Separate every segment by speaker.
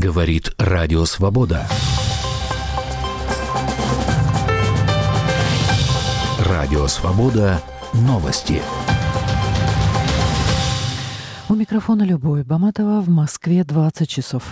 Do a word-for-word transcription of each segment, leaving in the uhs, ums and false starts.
Speaker 1: Говорит Радио Свобода. Радио Свобода. Новости.
Speaker 2: У микрофона Любовь Баматова. В Москве двадцать часов.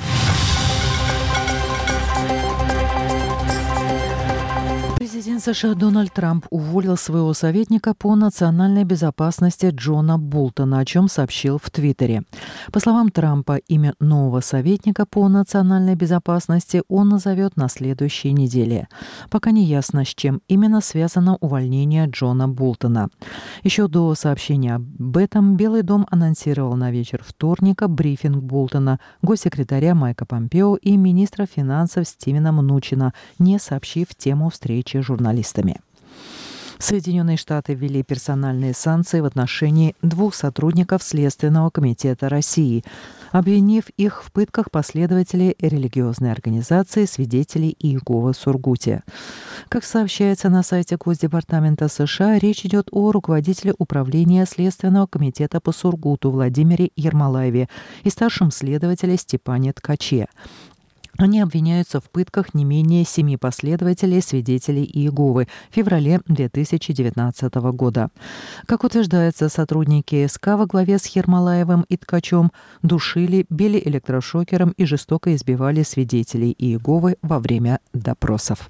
Speaker 2: Президент США Дональд Трамп уволил своего советника по национальной безопасности Джона Болтона, о чем сообщил в Твиттере. По словам Трампа, имя нового советника по национальной безопасности он назовет на следующей неделе. Пока не ясно, с чем именно связано увольнение Джона Болтона. Еще до сообщения об этом Белый дом анонсировал на вечер вторника брифинг Болтона, госсекретаря Майка Помпео и министра финансов Стивена Мнучина, не сообщив тему встречи с журналистами. Соединенные Штаты ввели персональные санкции в отношении двух сотрудников Следственного комитета России, обвинив их в пытках последователей религиозной организации «Свидетелей Иеговы» в Сургуте. Как сообщается на сайте Госдепартамента США, речь идет о руководителе управления Следственного комитета по Сургуту Владимире Ермолаеве и старшем следователе Степане Ткаче. Они обвиняются в пытках не менее семи последователей свидетелей Иеговы в феврале две тысячи девятнадцатого года. Как утверждается, сотрудники СК во главе с Ермолаевым и Ткачем душили, били электрошокером и жестоко избивали свидетелей Иеговы во время допросов.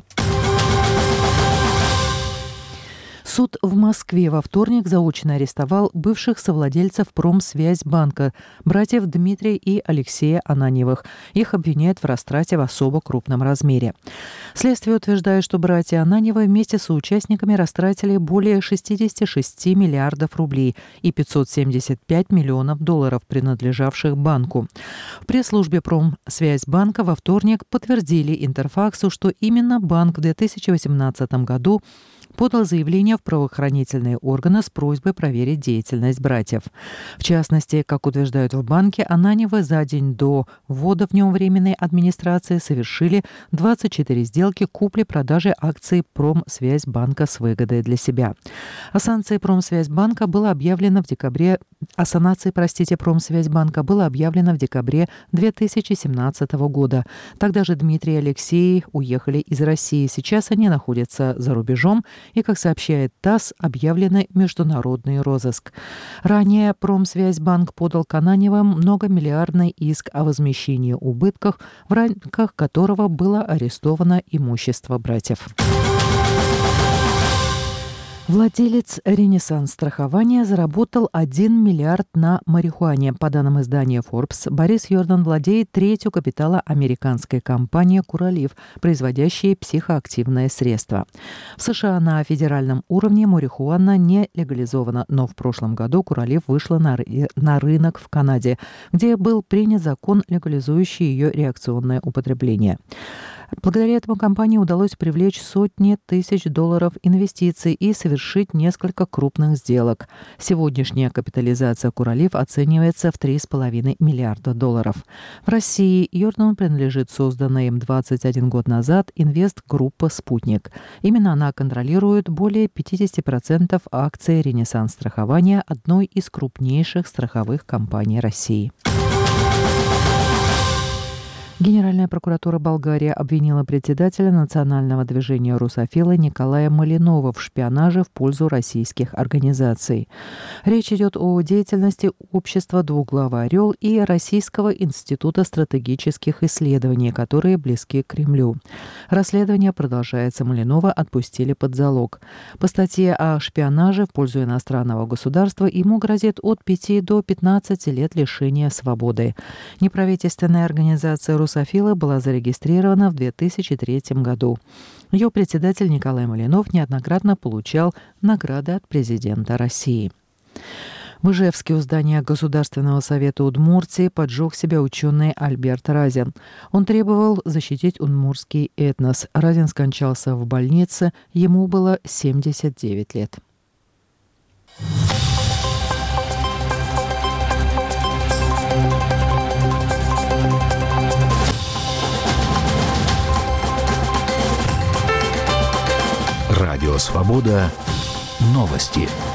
Speaker 2: Суд в Москве во вторник заочно арестовал бывших совладельцев Промсвязьбанка, братьев Дмитрия и Алексея Ананьевых. Их обвиняют в растрате в особо крупном размере. Следствие утверждает, что братья Ананьевы вместе с участниками растратили более шестьдесят шесть миллиардов рублей и пятьсот семьдесят пять миллионов долларов, принадлежавших банку. В пресс-службе Промсвязьбанка во вторник подтвердили Интерфаксу, что именно банк в две тысячи восемнадцатом году подал заявление в правоохранительные органы с просьбой проверить деятельность братьев. В частности, как утверждают в банке, Ананьевы за день до ввода в нем временной администрации совершили двадцать четыре сделки купли-продажи акций Промсвязьбанка с выгодой для себя. О санкции Промсвязьбанка было объявлено в декабре, о санации, простите, Промсвязьбанка было объявлено в декабре две тысячи семнадцатого года. Тогда же Дмитрий и Алексей уехали из России. Сейчас они находятся за рубежом, и, как сообщает ТАСС, объявленный международный розыск. Ранее Промсвязьбанк подал к Ананьевым многомиллиардный иск о возмещении убытков, в рамках которого было арестовано имущество братьев. Владелец «Ренессанс страхования» заработал один миллиард на марихуане. По данным издания Forbes, Борис Йордан владеет третью капитала американской компании «Куралив», производящей психоактивное средство. В США на федеральном уровне марихуана не легализована, но в прошлом году «Куралив» вышла на, ры- на рынок в Канаде, где был принят закон, легализующий ее реакционное употребление. Благодаря этому компании удалось привлечь сотни тысяч долларов инвестиций и совершить несколько крупных сделок. Сегодняшняя капитализация «Куралив» оценивается в три с половиной миллиарда долларов. В России Йордан принадлежит созданной им двадцать один год назад инвестгруппа «Спутник». Именно она контролирует более пятьдесят процентов акций «Ренессанс страхования», одной из крупнейших страховых компаний России. Генеральная прокуратура Болгарии обвинила председателя национального движения «Русофилы» Николая Малинова в шпионаже в пользу российских организаций. Речь идет о деятельности общества «Двуглавый орел» и Российского института стратегических исследований, которые близки к Кремлю. Расследование продолжается. Малинова отпустили под залог. По статье о шпионаже в пользу иностранного государства ему грозит от пяти до пятнадцати лет лишения свободы. Неправительственная организация «Русофилы» «Русофила» была зарегистрирована в две тысячи третьем году. Ее председатель Николай Малинов неоднократно получал награды от президента России. В Ижевске у здания Государственного совета Удмуртии поджег себя ученый Альберт Разин. Он требовал защитить удмуртский этнос. Разин скончался в больнице, ему было семьдесят девять лет.
Speaker 1: Радио Свобода. Новости.